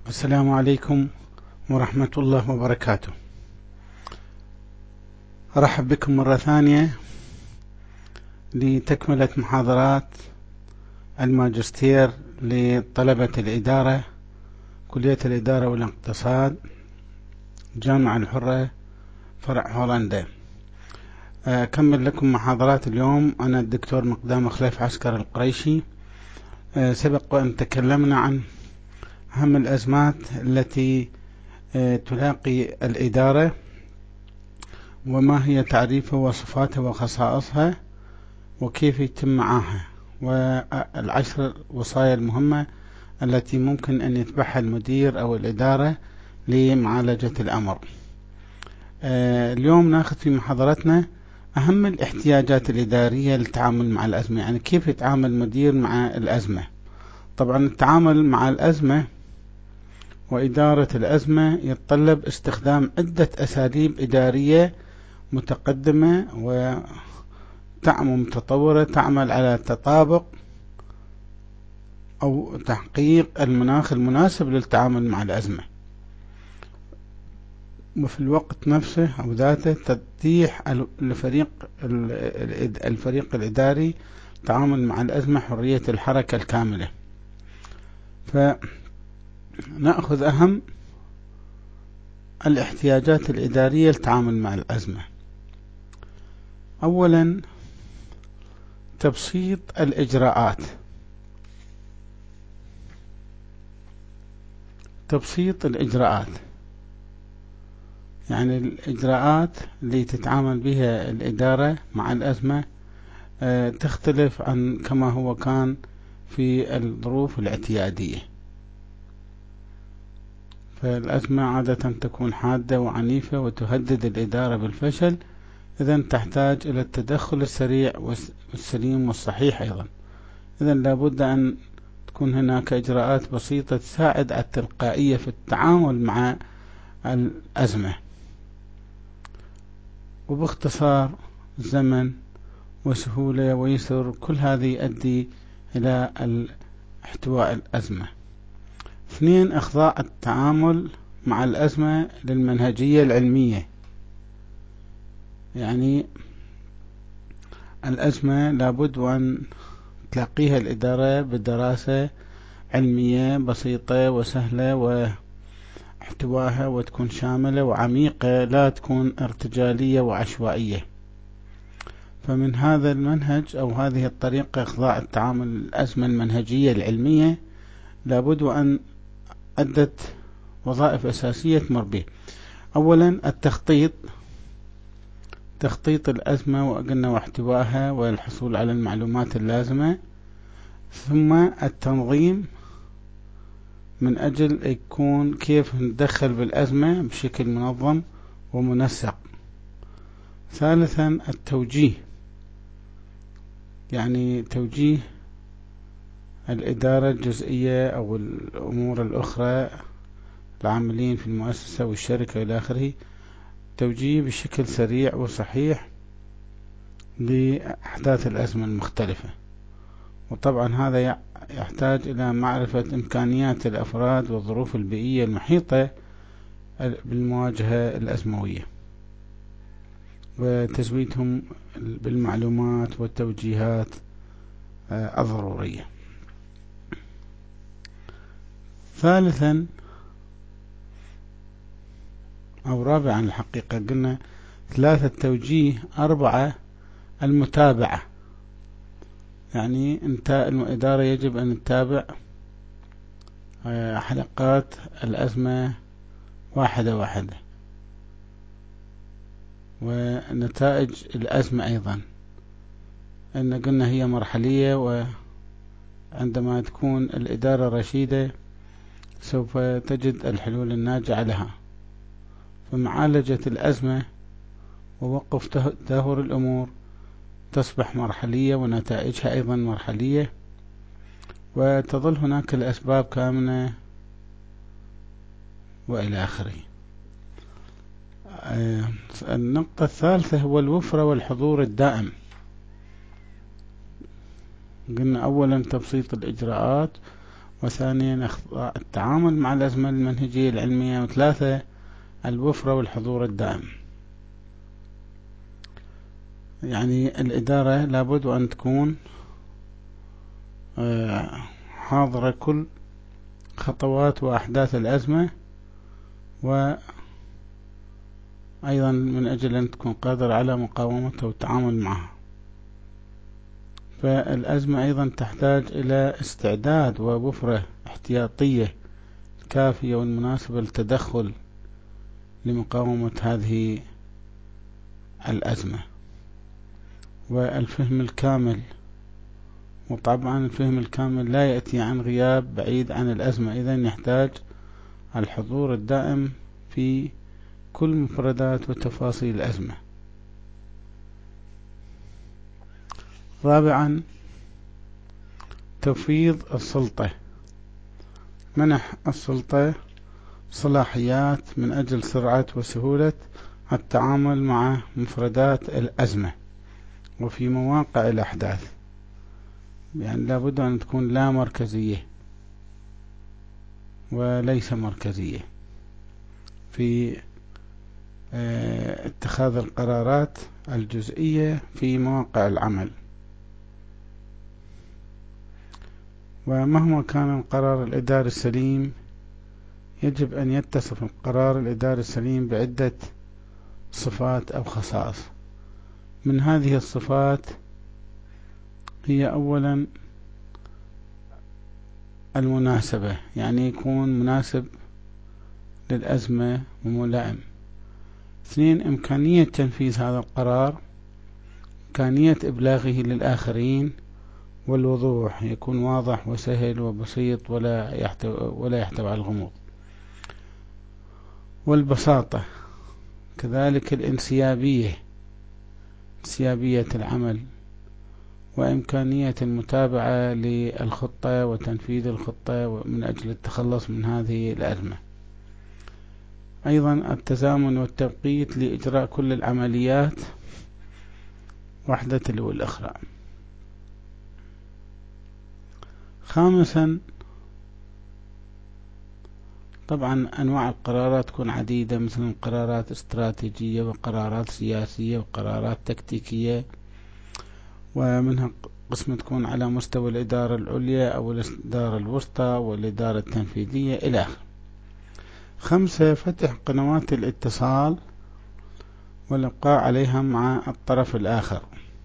السلام عليكم ورحمة الله وبركاته. أرحب بكم مرة ثانية لتكملة محاضرات الماجستير لطلبة الإدارة، كلية الإدارة والاقتصاد، جامعة الحرة فرع هولندا. أكمل لكم محاضرات اليوم. أنا الدكتور مقدام خليف عسكر القريشي. سبق وأن تكلمنا عن أهم الأزمات التي تلاقي الإدارة، وما هي تعريفها وصفاتها وخصائصها وكيف يتم معها، والعشر وصايا المهمة التي ممكن أن يتبعها المدير أو الإدارة لمعالجة الأمر. اليوم ناخذ في محاضرتنا أهم الاحتياجات الإدارية للتعامل مع الأزمة، يعني كيف يتعامل المدير مع الأزمة. طبعا التعامل مع الأزمة وإدارة الأزمة يتطلب استخدام عدة أساليب إدارية متقدمة ومتطورة تعمل على تطابق أو تحقيق المناخ المناسب للتعامل مع الأزمة، وفي الوقت نفسه أو ذاته تتيح الفريق الإداري التعامل مع الأزمة حرية الحركة الكاملة. فنأخذ أهم الاحتياجات الإدارية للتعامل مع الأزمة. أولا، تبسيط الإجراءات. تبسيط الإجراءات يعني الإجراءات اللي تتعامل بها الإدارة مع الأزمة تختلف عن كما هو كان في الظروف الاعتيادية. فالأزمة عادة تكون حادة وعنيفة وتهدد الإدارة بالفشل، إذن تحتاج إلى التدخل السريع والسليم والصحيح أيضا. إذن لابد أن تكون هناك إجراءات بسيطة تساعد على التلقائية في التعامل مع الأزمة، وباختصار زمن وسهولة ويسر. كل هذه يؤدي إلى احتواء الأزمة. 2، إخضاع التعامل مع الأزمة للمنهجية العلمية. يعني الأزمة لابد أن تلاقيها الإدارة بدراسة علمية بسيطة وسهلة، واحتواها وتكون شاملة وعميقة، لا تكون ارتجالية وعشوائية. فمن هذا المنهج أو هذه الطريقة إخضاع التعامل الأزمة المنهجية العلمية لابد أن أدت وظائف أساسية تمر به. أولا، التخطيط، تخطيط الأزمة وقلنا واحتوائها والحصول على المعلومات اللازمة. ثم التنظيم، من أجل يكون كيف ندخل بالأزمة بشكل منظم ومنسق. ثالثا، التوجيه، يعني توجيه الإدارة الجزئية أو الأمور الأخرى، العاملين في المؤسسة والشركة إلى آخره، توجيه بشكل سريع وصحيح لأحداث الأزمة المختلفة. وطبعا هذا يحتاج إلى معرفة إمكانيات الأفراد والظروف البيئية المحيطة بالمواجهة الأزموية، وتزويدهم بالمعلومات والتوجيهات الضرورية. ثالثا أو رابعا، الحقيقة قلنا 3 التوجيه، 4 المتابعة. يعني انت الإدارة يجب أن تتابع حلقات الأزمة واحدة واحدة، ونتائج الأزمة أيضا، أن قلنا هي مرحلية، وعندما تكون الإدارة رشيدة سوف تجد الحلول الناجعة لها. فمعالجة الأزمة ووقف تدهور الأمور تصبح مرحلية، ونتائجها أيضا مرحلية، وتظل هناك الأسباب كامنة وإلى آخره. النقطة الثالثة هو الوفرة والحضور الدائم. قلنا أولا تبسيط الإجراءات، وثانيا التعامل مع الأزمة المنهجية العلمية، وثلاثة الوفرة والحضور الدائم. يعني الإدارة لابد أن تكون حاضرة كل خطوات وأحداث الأزمة، وأيضا من أجل أن تكون قادرة على مقاومتها والتعامل معها. فالأزمة أيضا تحتاج إلى استعداد ووفرة احتياطية كافية والمناسبة للتدخل لمقاومة هذه الأزمة. والفهم الكامل، وطبعا الفهم الكامل لا يأتي عن غياب بعيد عن الأزمة، إذن يحتاج الحضور الدائم في كل مفردات وتفاصيل الأزمة. رابعا تفويض السلطة، منح السلطة صلاحيات من أجل سرعة وسهولة التعامل مع مفردات الأزمة وفي مواقع الأحداث. يعني لابد أن تكون لا مركزية وليس مركزية في اتخاذ القرارات الجزئية في مواقع العمل. ومهما كان القرار الإداري السليم، يجب أن يتصف القرار الإداري السليم بعدة صفات أو خصائص. من هذه الصفات هي أولا المناسبة، يعني يكون مناسب للأزمة وملائم. اثنين، إمكانية تنفيذ هذا القرار، إمكانية إبلاغه للآخرين، والوضوح، يكون واضح وسهل وبسيط ولا يحتوي على الغموض. والبساطة كذلك، الانسيابية، انسيابية العمل، وإمكانية المتابعة للخطة وتنفيذ الخطة من أجل التخلص من هذه الأزمة. أيضا التزامن والتوقيت لإجراء كل العمليات وحدة تلو الأخرى. خامسا، طبعا أنواع القرارات تكون عديدة، مثل قرارات استراتيجية وقرارات سياسية وقرارات تكتيكية، ومنها قسم تكون على مستوى الإدارة العليا أو الإدارة الوسطى والإدارة التنفيذية إلى آخره. خمسة، فتح قنوات الاتصال والإبقاء عليها مع الطرف الآخر.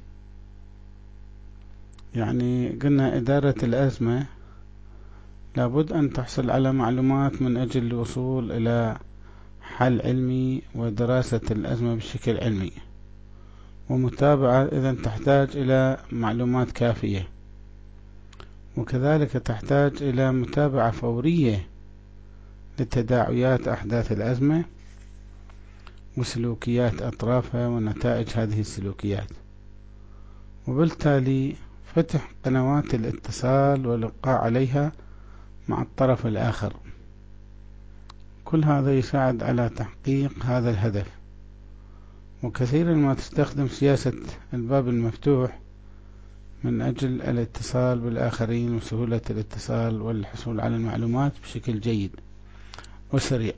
يعني قلنا إدارة الأزمة لابد أن تحصل على معلومات من أجل الوصول إلى حل علمي ودراسة الأزمة بشكل علمي، ومتابعة إذن تحتاج إلى معلومات كافية، وكذلك تحتاج إلى متابعة فورية لتداعيات أحداث الأزمة وسلوكيات أطرافها ونتائج هذه السلوكيات. وبالتالي فتح قنوات الاتصال والإبقاء عليها مع الطرف الآخر، كل هذا يساعد على تحقيق هذا الهدف. وكثيرا ما تستخدم سياسة الباب المفتوح من أجل الاتصال بالآخرين وسهولة الاتصال والحصول على المعلومات بشكل جيد وسريع.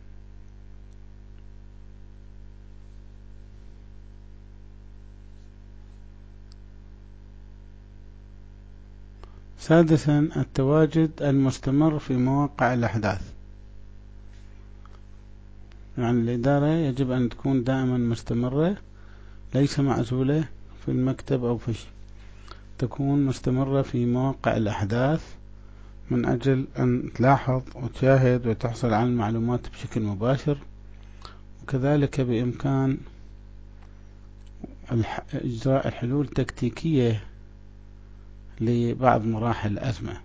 سادسا، التواجد المستمر في مواقع الأحداث. يعني الإدارة يجب أن تكون دائما مستمرة، ليس معزولة في المكتب أو في شيء، تكون مستمرة في مواقع الأحداث من أجل أن تلاحظ وتشاهد وتحصل على المعلومات بشكل مباشر. وكذلك بإمكان إجراء الحلول التكتيكية لبعض مراحل الأزمة.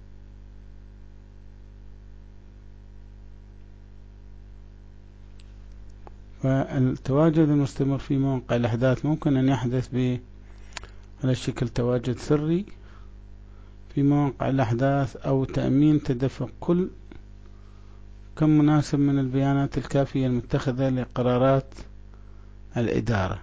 فالتواجد المستمر في مواقع الأحداث ممكن أن يحدث على شكل تواجد سري في مواقع الأحداث، أو تأمين تدفق كم مناسب من البيانات الكافية المتخذة لقرارات الإدارة.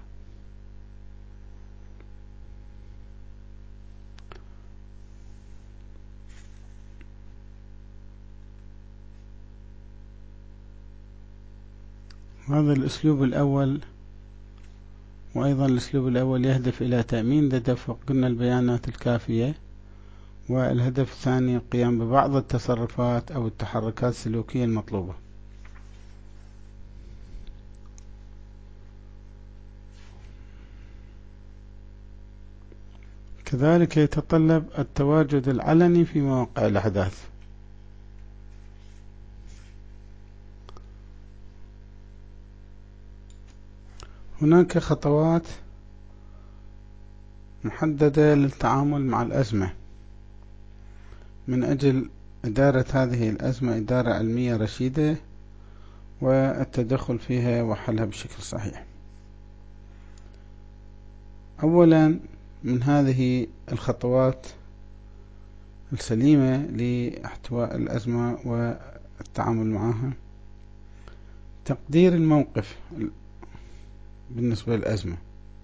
هذا الأسلوب الأول، وأيضا الأسلوب الأول يهدف إلى تأمين تدفق قلنا البيانات الكافية، والهدف الثاني القيام ببعض التصرفات أو التحركات السلوكية المطلوبة. كذلك يتطلب التواجد العلني في مواقع الأحداث. هناك خطوات محددة للتعامل مع الأزمة من أجل إدارة هذه الأزمة إدارة علمية رشيدة والتدخل فيها وحلها بشكل صحيح. أولا من هذه الخطوات السليمة لاحتواء الأزمة والتعامل معها تقدير الموقف بالنسبة للأزمة،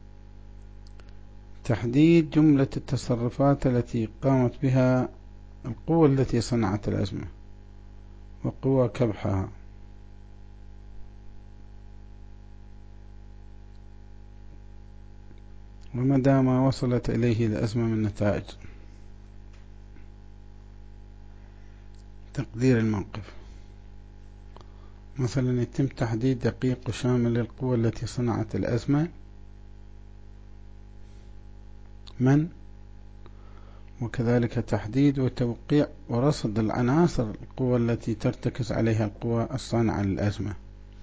تحديد جملة التصرفات التي قامت بها القوى التي صنعت الأزمة وقوى كبحها، ومدى ما وصلت إليه الأزمة من نتائج. تقدير الموقف مثلا يتم تحديد دقيق وشامل للقوى التي صنعت الأزمة، من، وكذلك تحديد وتوقيع ورصد العناصر القوى التي ترتكز عليها القوى الصانعة للأزمة،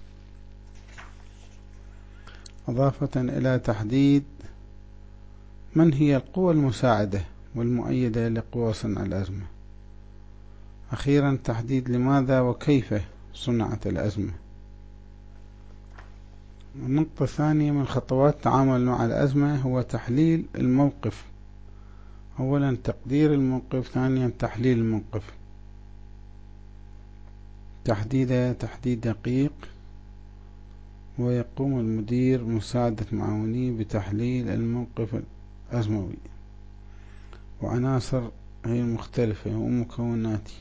إضافة إلى تحديد من هي القوى المساعدة والمؤيدة لقوى صنع الأزمة. أخيرا تحديد لماذا وكيف صنعت الأزمة. النقطة الثانية من خطوات التعامل مع الأزمة هو تحليل الموقف. أولا تقدير الموقف، ثانيا تحليل الموقف. تحديد دقيق، ويقوم المدير مساعدة معاونيه بتحليل الموقف الأزموي وعناصر هي المختلفة ومكوناته.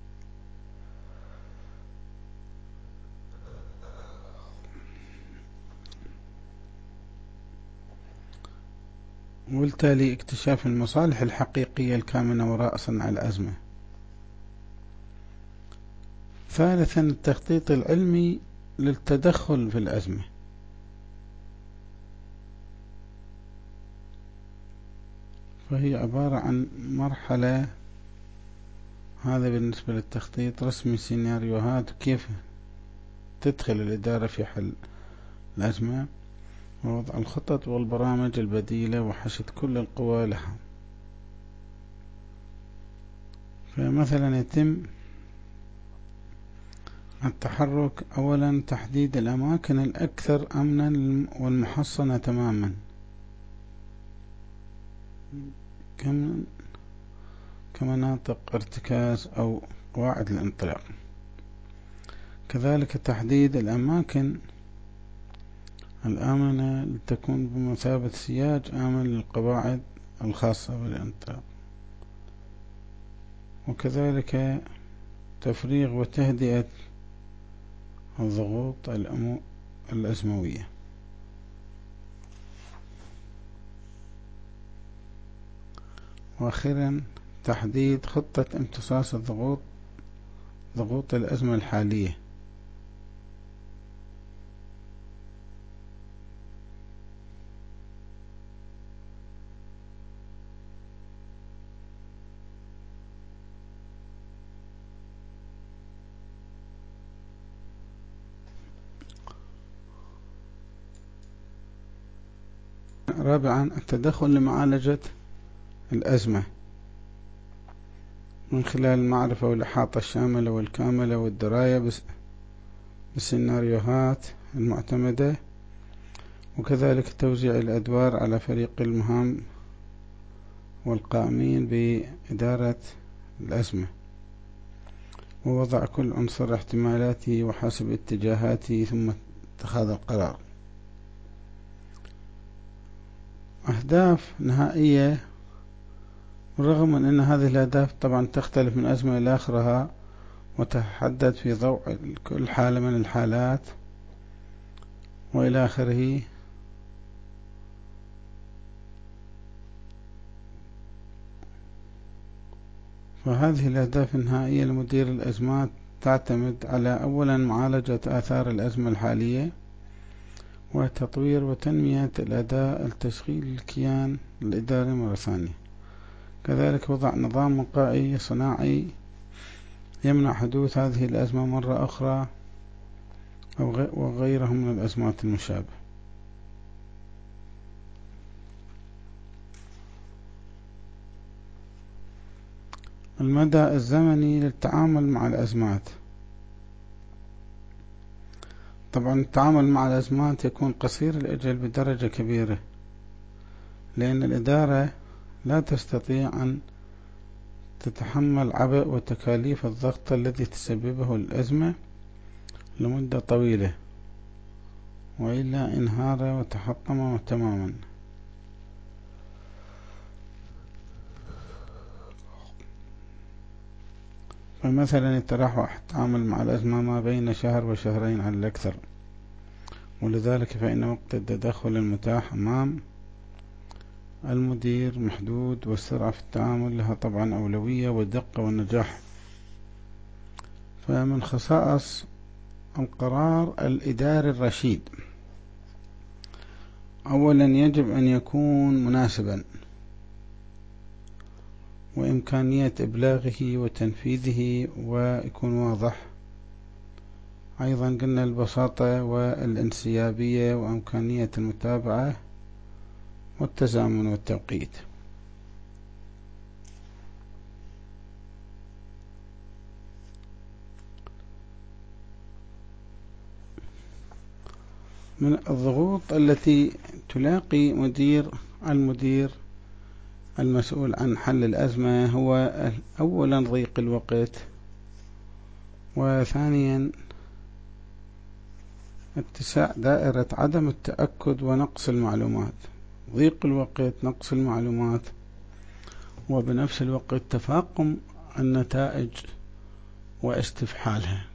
وبالتالي اكتشاف المصالح الحقيقية الكامنة وراء صنع الأزمة. ثالثا التخطيط العلمي للتدخل في الأزمة، فهي عبارة عن مرحلة. هذا بالنسبة للتخطيط، رسم سيناريوهات كيف تدخل الإدارة في حل الأزمة، ووضع الخطط والبرامج البديلة وحشد كل القوى لها. فمثلا يتم التحرك، أولا تحديد الأماكن الأكثر أمنا والمحصنة تماما كمناطق ارتكاز أو قواعد الانطلاق. كذلك تحديد الأماكن الآمنة لتكون بمثابة سياج آمن للقواعد الخاصة بالانطلاق. وكذلك تفريغ وتهدئة الضغوط الأزموية. وأخيرا تحديد خطة امتصاص ضغوط الأزمة الحالية. رابعا التدخل لمعالجة الأزمة من خلال المعرفة والإحاطة الشاملة والكاملة والدراية بالسيناريوهات المعتمدة، وكذلك توزيع الأدوار على فريق المهام والقائمين بإدارة الأزمة، ووضع كل عنصر احتمالاته وحسب اتجاهاته ثم اتخاذ القرار. أهداف نهائية، بالرغم من أن هذه الأهداف طبعا تختلف من أزمة إلى آخرها وتحدد في ضوء كل حالة من الحالات وإلى آخره. فهذه الأهداف النهائية لمدير الأزمات تعتمد على أولا معالجة آثار الأزمة الحالية، وتطوير وتنمية الأداء التشغيل الكيان الإداري مرة ثانية، كذلك وضع نظام وقائي صناعي يمنع حدوث هذه الأزمة مرة أخرى وغيرها من الأزمات المشابهة. المدى الزمني للتعامل مع الأزمات. طبعا التعامل مع الأزمات يكون قصير الأجل بدرجة كبيرة، لأن الإدارة لا تستطيع أن تتحمل عبء وتكاليف الضغط الذي تسببه الأزمة لمدة طويلة، وإلا انهار وتحطم تماما. فمثلا يتراوح التعامل مع الأزمة ما بين شهر وشهرين على الأكثر، ولذلك فإن وقت التدخل المتاح أمام المدير محدود، والسرعة في التعامل لها طبعا أولوية والدقة والنجاح. فمن خصائص القرار الإداري الرشيد: أولا يجب أن يكون مناسبا، وإمكانية إبلاغه وتنفيذه ويكون واضح. أيضا قلنا البساطة والانسيابية وإمكانية المتابعة والتزامن والتوقيت. من الضغوط التي تلاقي المدير المسؤول عن حل الأزمة هو أولا ضيق الوقت، وثانيا اتساع دائرة عدم التأكد ونقص المعلومات. ضيق الوقت، نقص المعلومات، وبنفس الوقت تفاقم النتائج واستفحالها.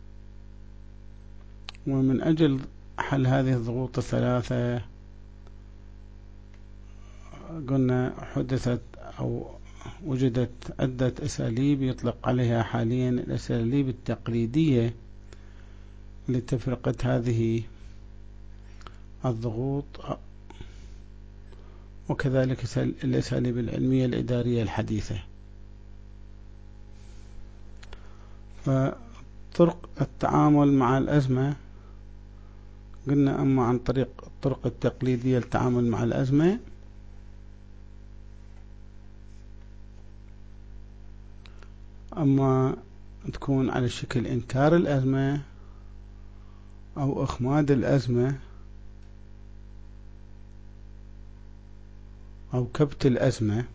ومن أجل حل هذه الضغوط الثلاثة قلنا حدثت أو وجدت عدة أساليب يطلق عليها حاليا الأساليب التقليدية لتفرقة هذه الضغوط، وكذلك الأساليب العلمية الإدارية الحديثة. فطرق التعامل مع الأزمة قلنا أما عن طريق الطرق التقليدية للتعامل مع الأزمة، أما تكون على شكل إنكار الأزمة أو إخماد الأزمة أو كبت الأزمة،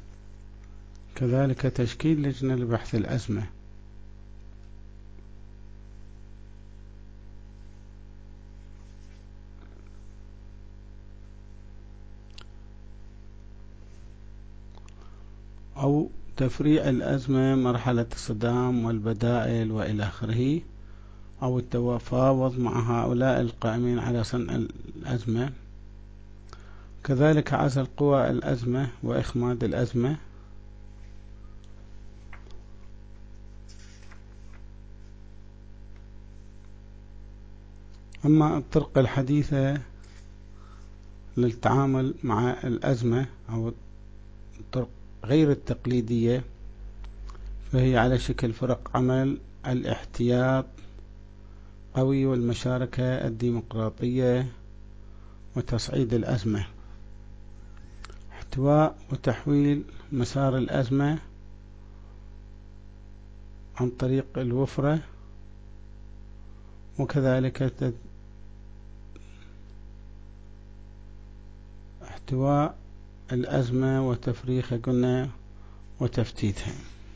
كذلك تشكيل لجنة لبحث الأزمة. أو تفريع الأزمة مرحلة الصدام والبدائل وإلى آخره، أو التفاوض مع هؤلاء القائمين على صنع الأزمة، كذلك عزل قوى الأزمة وإخماد الأزمة. أما الطرق الحديثة للتعامل مع الأزمة أو الطرق غير التقليدية فهي على شكل فرق عمل، الاحتياط قوي، والمشاركة الديمقراطية، وتصعيد الأزمة، احتواء وتحويل مسار الأزمة عن طريق الوفرة، وكذلك احتواء الأزمة وتفريخها قلنا وتفتيتها.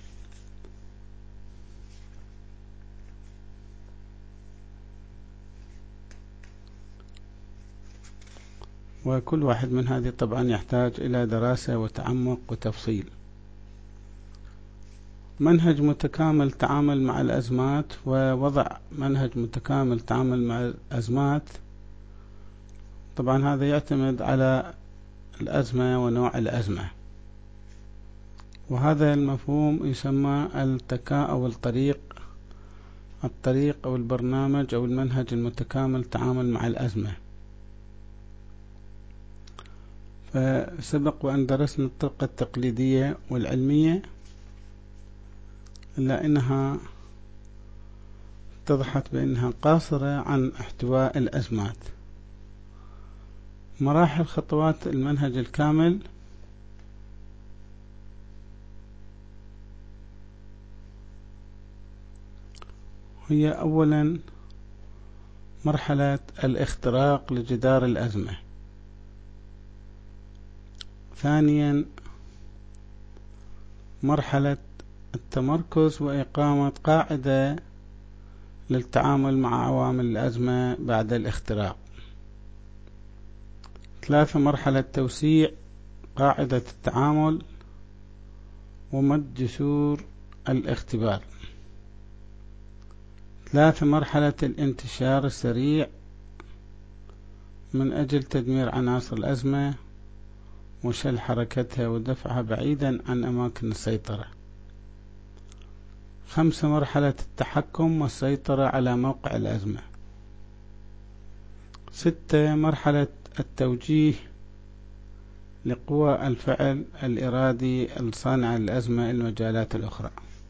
وكل واحد من هذه طبعا يحتاج إلى دراسة وتعمق وتفصيل. منهج متكامل تعامل مع الأزمات. ووضع منهج متكامل تعامل مع الأزمات طبعا هذا يعتمد على الأزمة ونوع الأزمة، وهذا المفهوم يسمى أو الطريق أو البرنامج أو المنهج المتكامل للتعامل مع الأزمة. فسبق وأن درسنا الطريقة التقليدية والعلمية، إلا أنها اتضحت بأنها قاصرة عن احتواء الأزمات. مراحل خطوات المنهج الكامل: هي أولا مرحلة الاختراق لجدار الأزمة، ثانيا مرحلة التمركز وإقامة قاعدة للتعامل مع عوامل الأزمة بعد الاختراق، ثلاثة مرحلة توسيع قاعدة التعامل ومد جسور الاختبار، ثلاثة مرحلة الانتشار السريع من أجل تدمير عناصر الأزمة وشل حركتها ودفعها بعيدا عن أماكن السيطرة، خمسة مرحلة التحكم والسيطرة على موقع الأزمة، ستة مرحلة التوجيه لقوى الفعل الإرادي الصانع الأزمة المجالات الأخرى.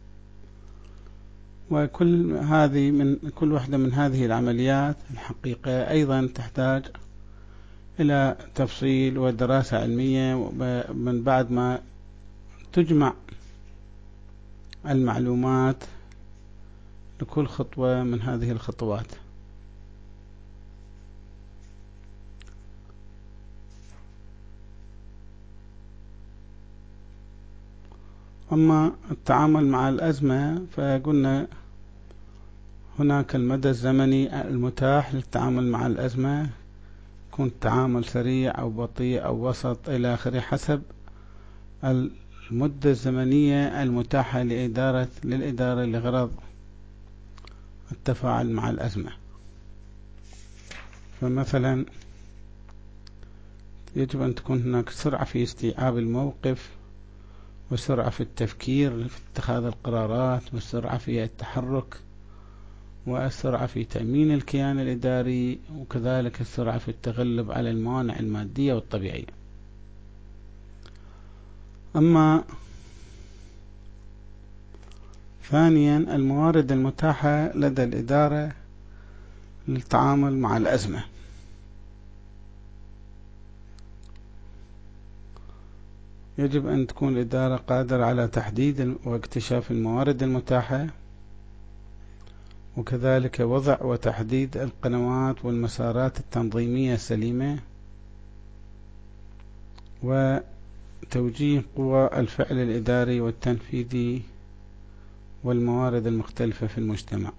وكل واحدة من هذه العمليات الحقيقة أيضا تحتاج إلى تفصيل ودراسة علمية من بعد ما تجمع المعلومات لكل خطوة من هذه الخطوات. أما التعامل مع الأزمة فقلنا هناك المدى الزمني المتاح للتعامل مع الأزمة، يكون التعامل سريع أو بطيء أو وسط إلى آخره حسب المدة الزمنية المتاحة للإدارة لغرض التفاعل مع الأزمة. فمثلا يجب أن تكون هناك سرعة في استيعاب الموقف، والسرعة في التفكير في اتخاذ القرارات، والسرعة في التحرك، والسرعة في تأمين الكيان الإداري، وكذلك السرعة في التغلب على الموانع المادية والطبيعية. أما ثانيا الموارد المتاحة لدى الإدارة للتعامل مع الأزمة، يجب أن تكون الإدارة قادرة على تحديد واكتشاف الموارد المتاحة، وكذلك وضع وتحديد القنوات والمسارات التنظيمية السليمة، وتوجيه قوى الفعل الإداري والتنفيذي والموارد المختلفة في المجتمع،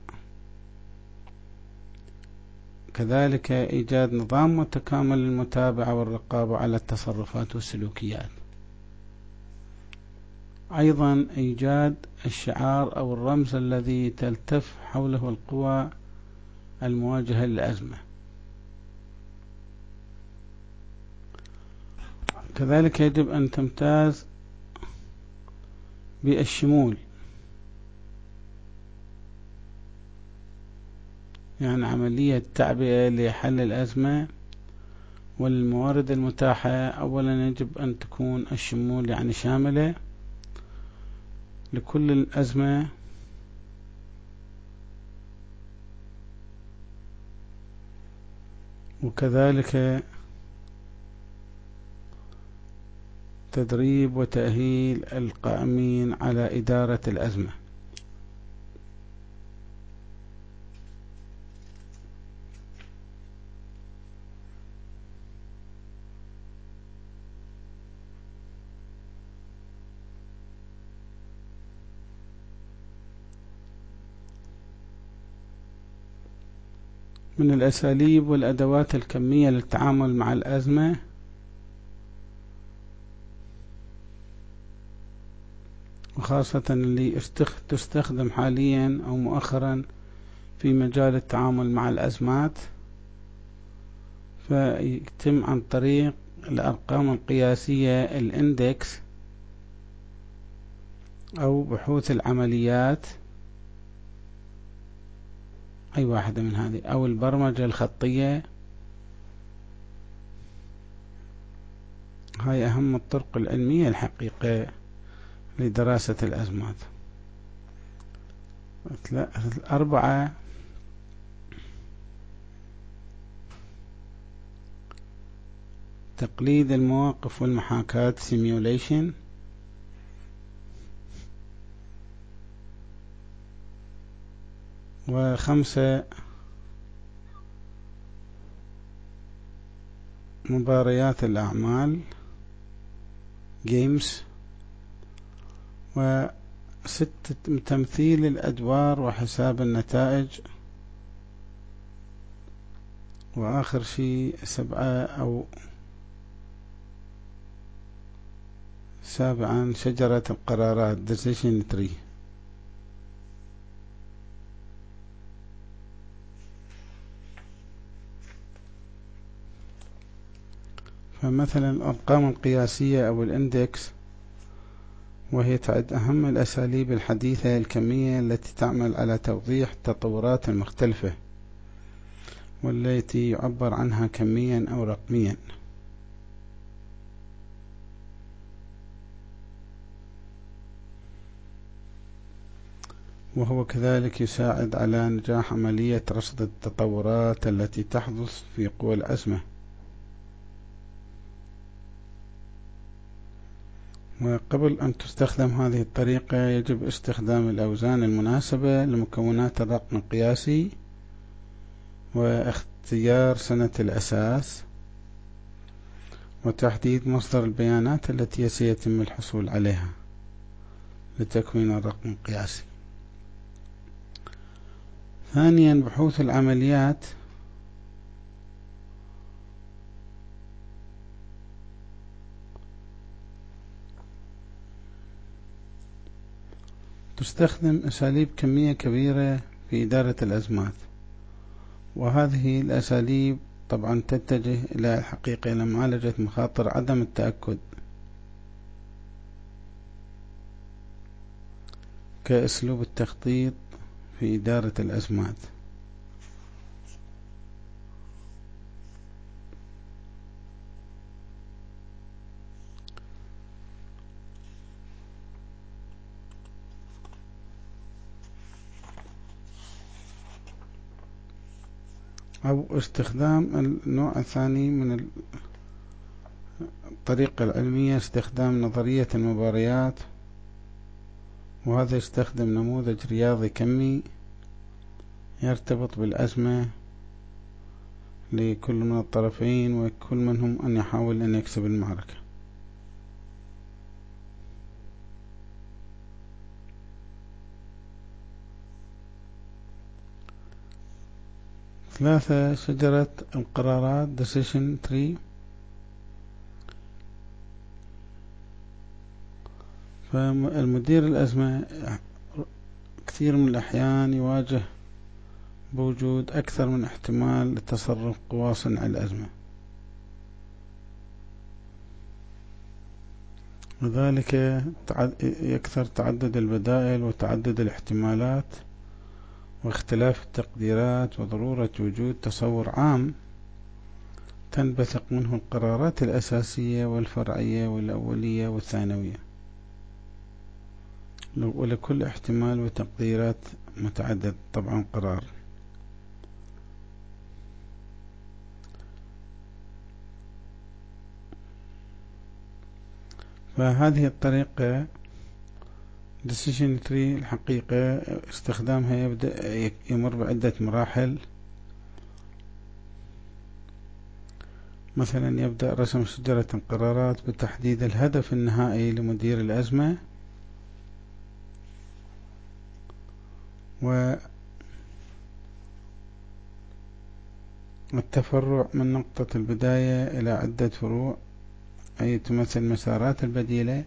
كذلك إيجاد نظام متكامل للمتابعة والرقابة على التصرفات والسلوكيات، أيضا إيجاد الشعار أو الرمز الذي تلتف حوله القوى المواجهة للأزمة، كذلك يجب أن تمتاز بالشمول، يعني عملية تعبئة لحل الأزمة والموارد المتاحة. أولا يجب أن تكون الشمول يعني شاملة لكل الأزمة، وكذلك تدريب وتأهيل القائمين على إدارة الأزمة. من الأساليب والأدوات الكمية للتعامل مع الأزمة وخاصة اللي تستخدم حاليا أو مؤخرا في مجال التعامل مع الأزمات، فيتم عن طريق الأرقام القياسية الاندكس أو بحوث العمليات، أي واحدة من هذه، أو البرمجة الخطية. هاي أهم الطرق العلمية الحقيقة لدراسة الأزمات. 4، تقليد المواقف والمحاكاة simulation. و5، مباريات الأعمال games. و6، تمثيل الأدوار وحساب النتائج. وآخر شيء 7، شجرة القرارات decision tree. فمثلا الأرقام القياسية أو الاندكس، وهي تعد أهم الأساليب الحديثة الكمية التي تعمل على توضيح التطورات المختلفة، والتي يعبر عنها كميا أو رقميا. وهو كذلك يساعد على نجاح عملية رصد التطورات التي تحدث في قوى الأزمة. وقبل أن تستخدم هذه الطريقة يجب استخدام الأوزان المناسبة لمكونات الرقم القياسي، واختيار سنة الأساس، وتحديد مصدر البيانات التي سيتم الحصول عليها لتكوين الرقم القياسي. ثانيا، بحوث العمليات. تستخدم أساليب كمية كبيرة في إدارة الأزمات، وهذه الأساليب طبعا تتجه إلى الحقيقة إلى معالجة مخاطر عدم التأكد، كأسلوب التخطيط في إدارة الأزمات. أو استخدام النوع الثاني من الطريقة العلمية، استخدام نظرية المباريات، وهذا يستخدم نموذج رياضي كمي يرتبط بالأزمة لكل من الطرفين، وكل منهم أن يحاول أن يكسب المعركة. 3، شجرة القرارات decision tree. فالمدير الأزمة كثير من الأحيان يواجه بوجود أكثر من احتمال لتصرف قوى صنع الأزمة، وذلك يكثر تعدد البدائل وتعدد الاحتمالات واختلاف التقديرات، وضرورة وجود تصور عام تنبثق منه القرارات الأساسية والفرعية والأولية والثانوية، ولكل احتمال وتقديرات متعدد طبعا قرار. فهذه الطريقة decision tree الحقيقة استخدامها يمر بعدة مراحل. مثلا يبدأ رسم شجرة القرارات بتحديد الهدف النهائي لمدير الأزمة، والتفرع من نقطة البداية إلى عدة فروع، أي تمثل مسارات البديلة.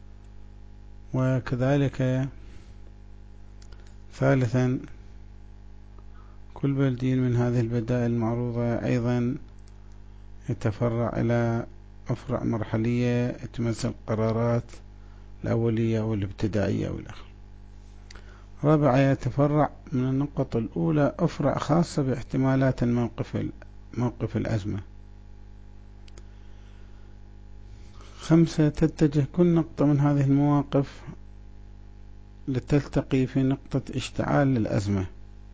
وكذلك ثالثا، كل بديل من هذه البدائل المعروضة أيضا يتفرع إلى أفرع مرحلية تمثل القرارات الأولية والابتدائية والآخر. رابعا يتفرع من النقط الأولى أفرع خاصة باحتمالات موقف الأزمة. 5 تتجه كل نقطة من هذه المواقف لتلتقي في نقطة اشتعال للأزمة.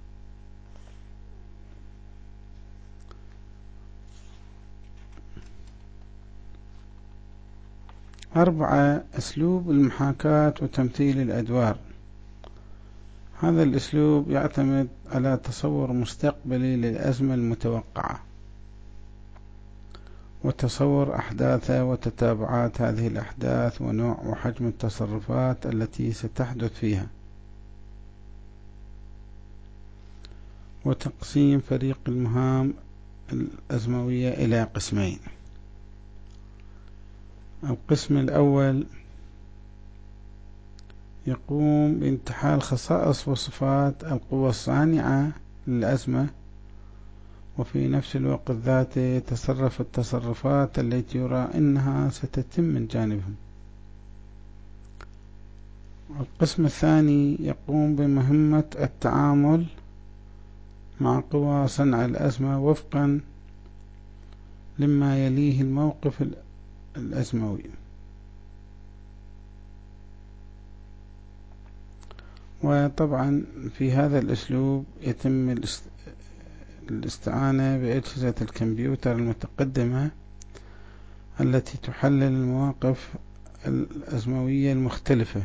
4 أسلوب المحاكاة وتمثيل الأدوار. هذا الأسلوب يعتمد على تصور مستقبلي للأزمة المتوقعة وتصور أحداثها وتتابعات هذه الأحداث ونوع وحجم التصرفات التي ستحدث فيها، وتقسيم فريق المهام الأزموية إلى قسمين. القسم الأول يقوم بانتحال خصائص وصفات القوى الصانعة للأزمة، وفي نفس الوقت ذاته يتصرف التصرفات التي يرى أنها ستتم من جانبهم. القسم الثاني يقوم بمهمة التعامل مع قوى صنع الأزمة وفقا لما يليه الموقف الأزموي. وطبعا في هذا الأسلوب يتم الاستعانة بأجهزة الكمبيوتر المتقدمة التي تحلل المواقف الأزموية المختلفة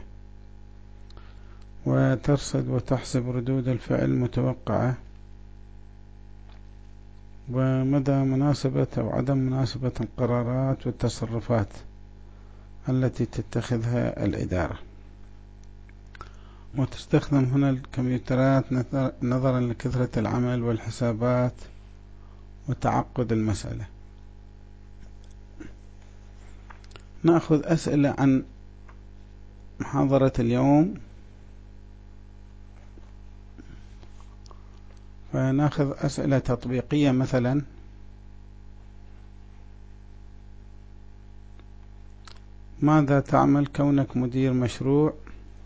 وترصد وتحسب ردود الفعل المتوقعة ومدى مناسبة أو عدم مناسبة القرارات والتصرفات التي تتخذها الإدارة. وتستخدم هنا الكمبيوترات نظرا لكثرة العمل والحسابات وتعقد المسألة. نأخذ أسئلة عن محاضرة اليوم، فنأخذ أسئلة تطبيقية. مثلا ماذا تعمل كونك مدير مشروع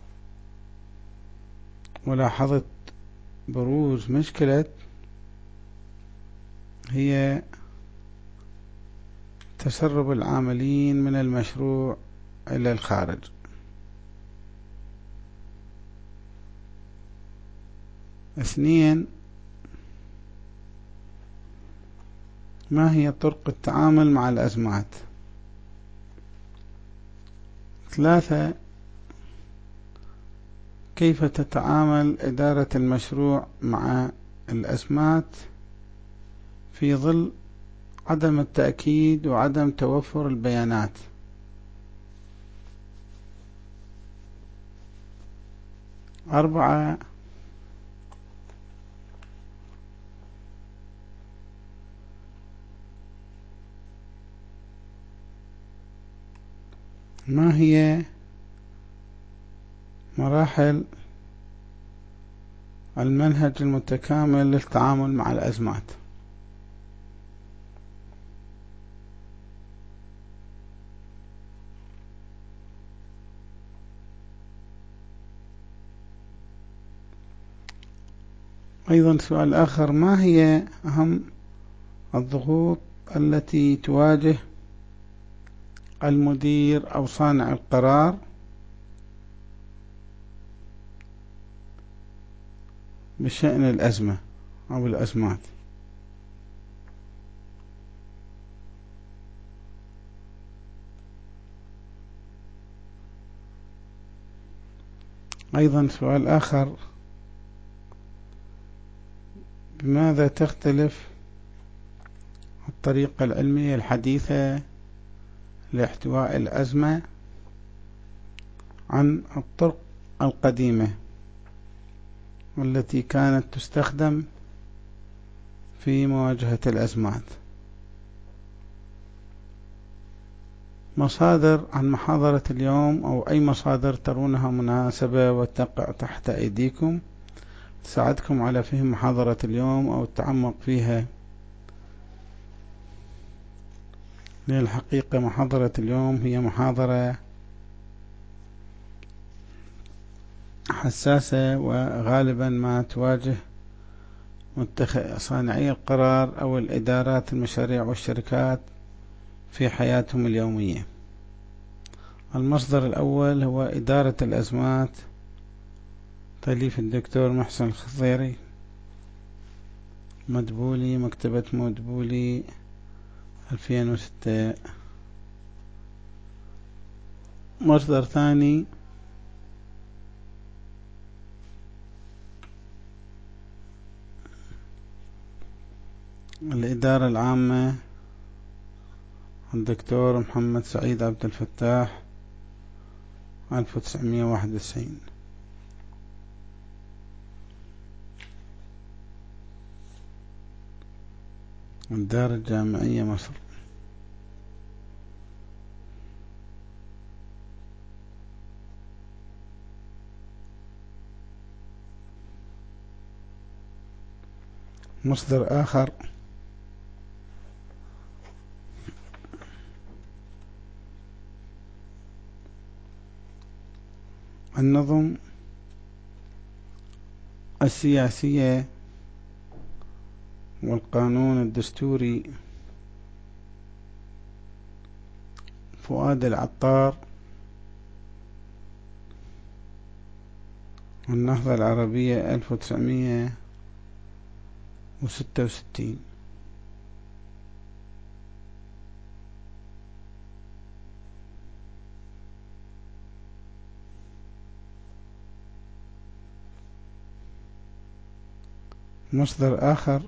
ولاحظت بروز مشكلة هي تسرب العاملين من المشروع إلى الخارج؟ 2 ما هي طرق التعامل مع الأزمات؟ 3 كيف تتعامل إدارة المشروع مع الأزمات في ظل عدم التأكيد وعدم توفر البيانات؟ 4 ما هي مراحل المنهج المتكامل للتعامل مع الأزمات؟ أيضا سؤال آخر، ما هي أهم الضغوط التي تواجه المدير أو صانع القرار بشأن الأزمة أو الأزمات؟ أيضا سؤال آخر، بماذا تختلف الطريقة العلمية الحديثة لاحتواء الأزمة عن الطرق القديمة والتي كانت تستخدم في مواجهة الأزمات؟ مصادر عن محاضرة اليوم أو أي مصادر ترونها مناسبة وتقع تحت أيديكم تساعدكم على فهم محاضرة اليوم أو التعمق فيها. للحقيقة محاضرة اليوم هي محاضرة حساسة، وغالبا ما تواجه صانعي القرار أو الإدارات المشاريع والشركات في حياتهم اليومية. المصدر الأول هو إدارة الأزمات، تأليف الدكتور محسن الخضيري، مدبولي، مكتبة مدبولي، 2006. مصدر ثاني الإدارة العامة، الدكتور محمد سعيد عبد الفتاح، 1991. الدار الجامعية مصر. مصدر آخر النظم السياسية والقانون الدستوري، فؤاد العطار، النهضة العربية، 1966. مصدر آخر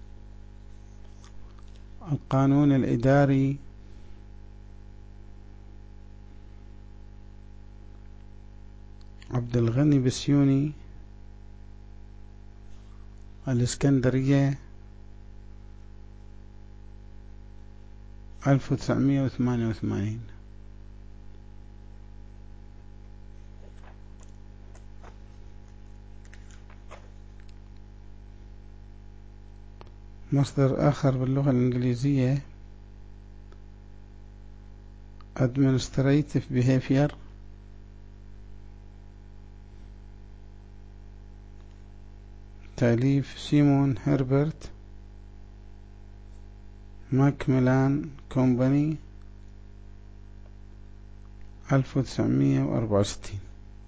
القانون الإداري، عبد الغني بسيوني، الإسكندرية، 1988. مصدر آخر باللغة الإنجليزية Administrative Behavior، تأليف سيمون هربرت، ماكميلان كومباني، 1964.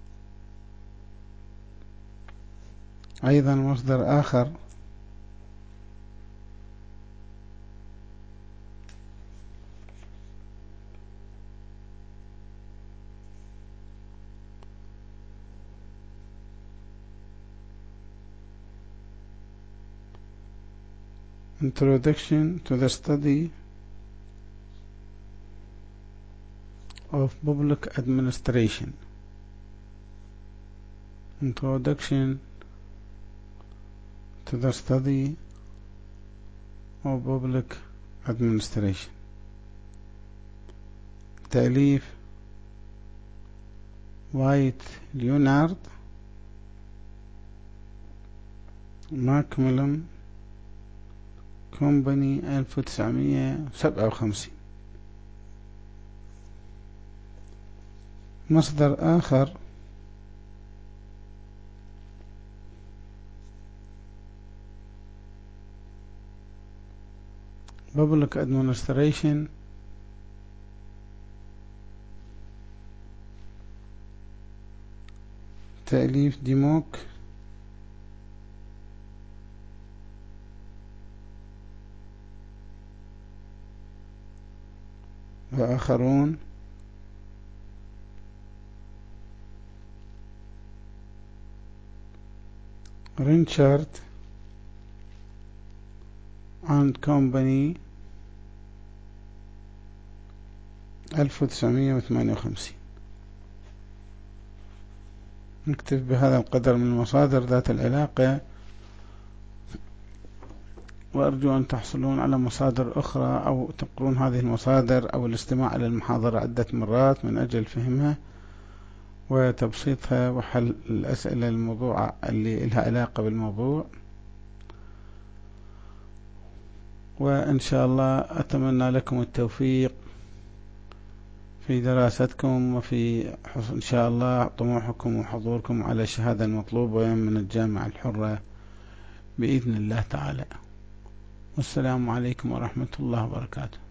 أيضا مصدر آخر Introduction to the Study of Public Administration. Introduction to the Study of Public Administration، تأليف وايت ليونارد، ماكميلان كومباني، 1957. مصدر آخر Public Administration، تأليف ديموك، وآخرون. رينشارد and Company، 1958. نكتب بهذا القدر من المصادر ذات العلاقة، وأرجو أن تحصلون على مصادر أخرى أو تقرون هذه المصادر أو الاستماع إلى المحاضرة عدة مرات من أجل فهمها وتبسيطها وحل الأسئلة الموضوع اللي لها علاقة بالموضوع. وإن شاء الله أتمنى لكم التوفيق في دراستكم، وفي إن شاء الله طموحكم وحضوركم على الشهادة المطلوبة من الجامعة الحرة بإذن الله تعالى. والسلام عليكم ورحمة الله وبركاته.